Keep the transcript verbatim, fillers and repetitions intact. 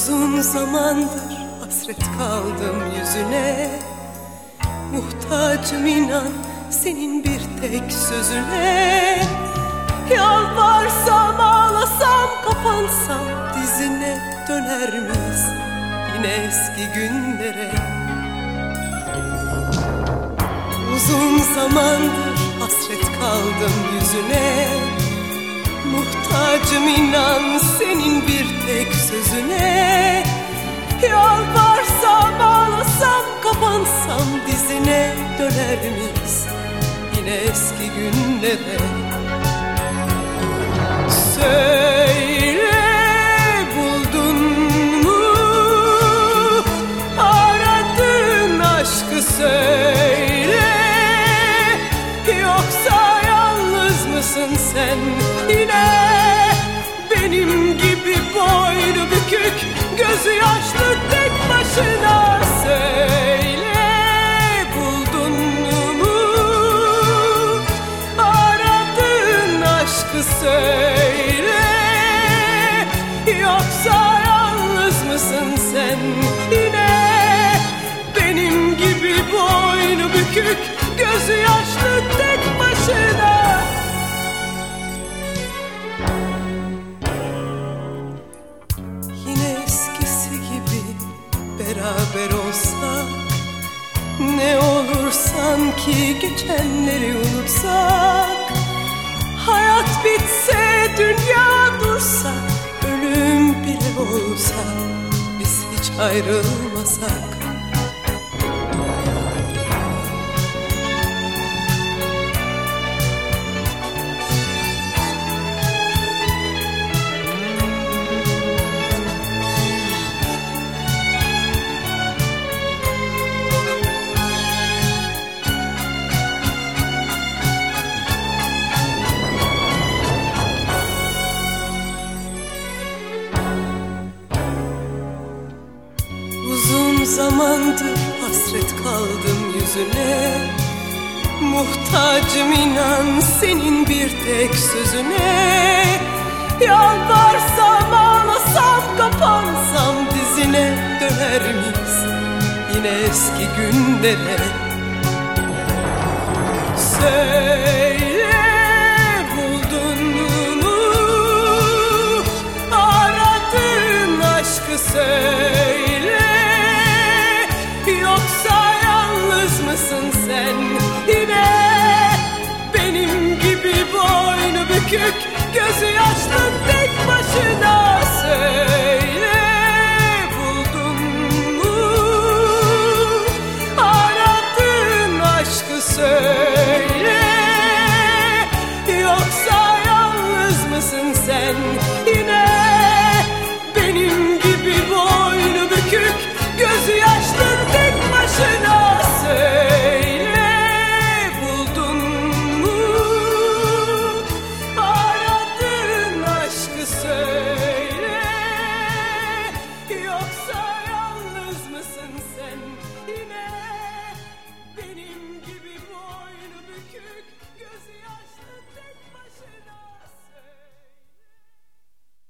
Uzun zamandır hasret kaldım yüzüne, muhtacım inan senin bir tek sözüne. Yalvarsam, ağlasam, kapansam dizine, döner miyiz yine eski günlere? Uzun zamandır hasret kaldım yüzüne, muhtacım inan senin bir tek sözüne. Yalvarsam, ağlasam, kapansam dizine, döner miyiz yine eski günlere? Söyle, buldun mu aradığın aşkı, söyle. Yoksa yalnız mısın sen yine? Benim gibi boynu bükük, gözü yaşlı tek başına. Söyle, buldun mu aradığın aşkı, söyle. Yoksa yalnız mısın sen yine? Benim gibi boynu bükük, gözü yaşlı tek başına. Yine eskisi gibi beraber olsak, ne olur sanki geçenleri unutsak. Hayat bitse, dünya dursa, ölüm bile olsa, biz hiç ayrılmasak. Uzun zamandır hasret kaldım yüzüne, muhtacım inan senin bir tek sözüne. Yalvarsam, ağlasam, kapansam dizine, döner miyiz yine eski günlere? Söyle, buldun mu aradığın aşkı, söyle. Yoksa yalnız mısın sen yine? Benim gibi boynu bükük, gözü yaşlı tek başına. Söyle, buldun mu aradığın aşkı, söyle. Yoksa yalnız mısın sen yine?